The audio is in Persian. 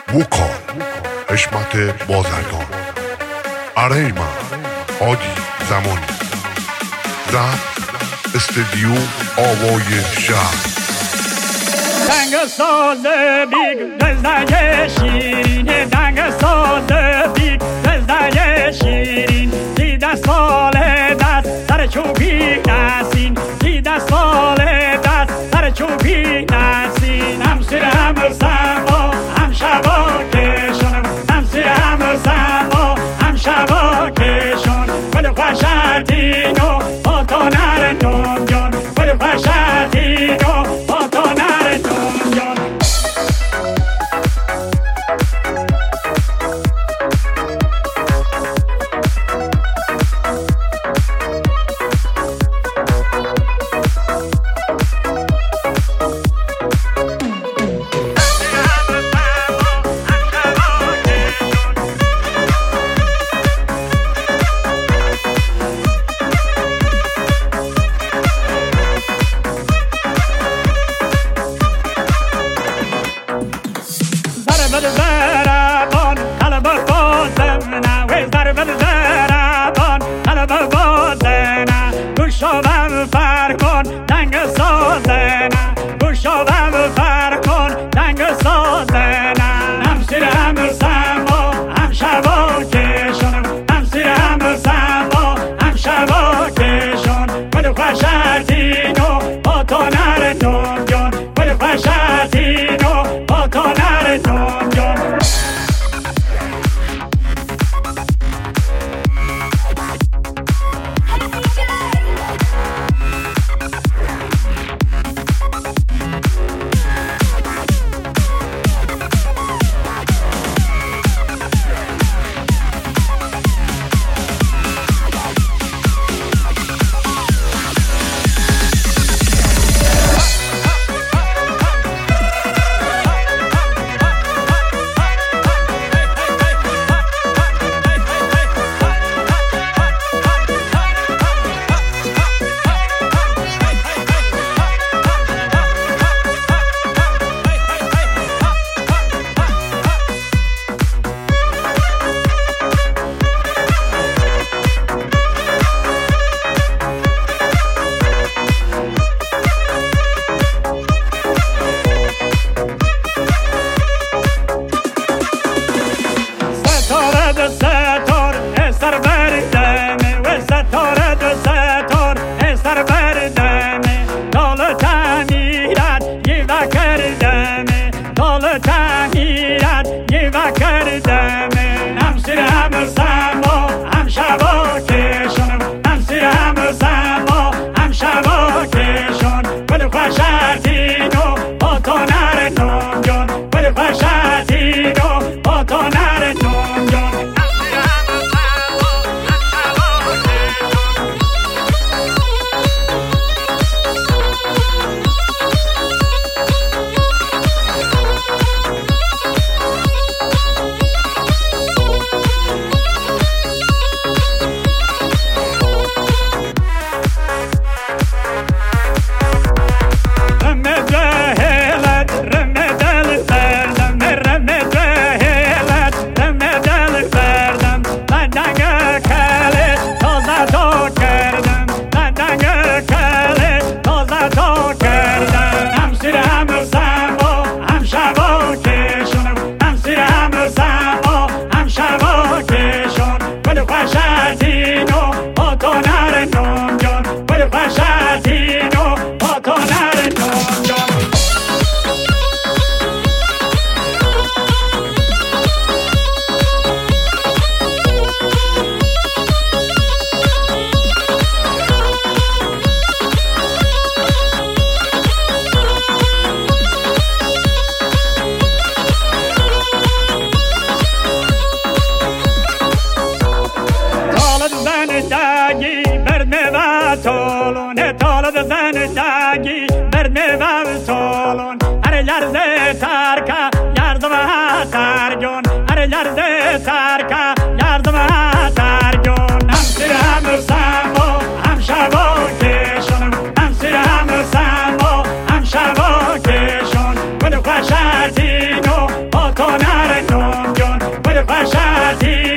وکال حشمت بازرگان، ارهیمن هادی زمانی، ضبط استدیو آوای شهر. دنگ ساز بیگ دزدای شیرین، دنگ ساز بیگ دزدای شیرین، 13 سال دست سر چوبی نسین، 13 سال دست سر چوبی نسین. هم سیر هم سما هم شبا کشون، هم سیر هم سما هم شبا کشون، بل خوشتینو با تو نرندم جان، بل خوشتینو با تو نرندم جان. زربان قلب بازم نه وی زربان قلب بازم گوشم فر کن دنگ سازن، گوشم فر کن دنگ سازن. هم سیر هم سما هم شبا کشون، هم سیر هم سما هم شبا کشون، بل خوشتینو با تو نرندم جان، بل خوشتینو با تو نرندم جان. ستار سر بردمه و ستاره ستار سر بردمه، دال تعمیرت یه وکردمه، دال تعمیرت یه وکردمه. هم سیر هم سما هم شبا کشون، هم سیر هم سما هم شبا کشون، بل خوشتینو با تو نرندم جان، بل خوشتینو با تو نرندم جان. زندگی برنه و سالون هر لرزه ترکه یردم ترگون، هر لرزه ترکه یردم ترگون. هم سیر هم سما هم شبا کشون، هم سیر هم سما هم شبا کشون، بل خوشتینو با تو نرنم جون بده پشتی